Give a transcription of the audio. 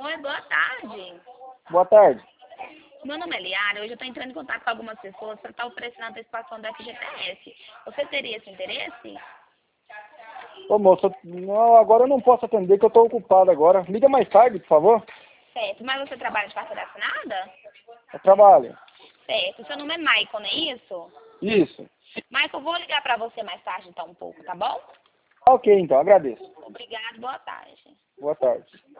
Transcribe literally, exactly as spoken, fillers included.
Oi, boa tarde. Boa tarde. Meu nome é Liara. Hoje eu estou entrando em contato com algumas pessoas para estar oferecendo a antecipação do F G T S. Você teria esse interesse? Ô moça, não, agora eu não posso atender que eu estou ocupado agora. Liga mais tarde, por favor. Certo. Mas você trabalha de carteira assinada? Eu trabalho. Certo. Seu nome é Michael, não é isso? Isso. Michael, eu vou ligar para você mais tarde então um pouco, tá bom? Ok, então, agradeço. Obrigado. Boa tarde. Boa tarde.